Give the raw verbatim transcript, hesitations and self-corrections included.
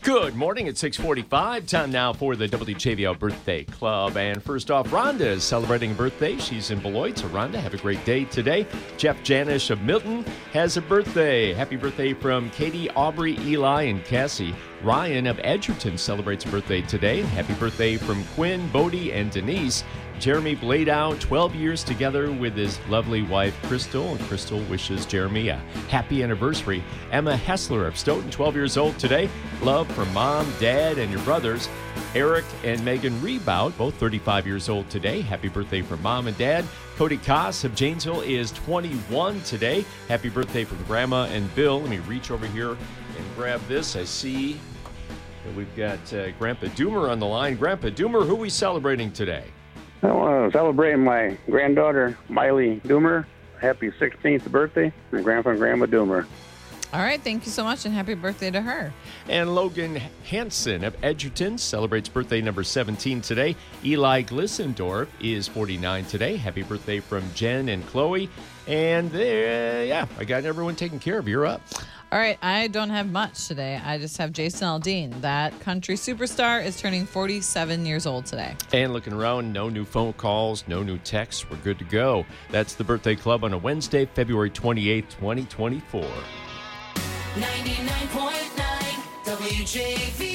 Good morning at six forty-five. Time now for the W J V L Birthday Club. And first off, Rhonda is celebrating a birthday. She's in Beloit. So, Rhonda, have a great day today. Jeff Janish of Milton has a birthday. Happy birthday from Katie, Aubrey, Eli, and Cassie. Ryan of Edgerton celebrates a birthday today. Happy birthday from Quinn, Bodie, and Denise. Jeremy Bladow, twelve years together with his lovely wife, Crystal. And Crystal wishes Jeremy a happy anniversary. Emma Hessler of Stoughton, twelve years old today. Love from mom, dad, and your brothers. Eric and Megan Rebout, both thirty-five years old today. Happy birthday from mom and dad. Cody Koss of Janesville is twenty-one today. Happy birthday from Grandma and Bill. Let me reach over here and grab this. I see that we've got uh, Grandpa Doomer on the line. Grandpa Doomer, who are we celebrating today? I want to celebrate my granddaughter, Miley Doomer. Happy sixteenth birthday, and Grandpa and Grandma Doomer. All right, thank you so much, and happy birthday to her. And Logan Hansen of Edgerton celebrates birthday number seventeen today. Eli Glissendorf is forty-nine today. Happy birthday from Jen and Chloe. And there, yeah, I got everyone taken care of. You're up. All right, I don't have much today. I just have Jason Aldean. That country superstar is turning forty-seven years old today. And looking around, no new phone calls, no new texts. We're good to go. That's the Birthday Club on a Wednesday, February twenty-eighth, twenty twenty-four. ninety-nine point nine W J V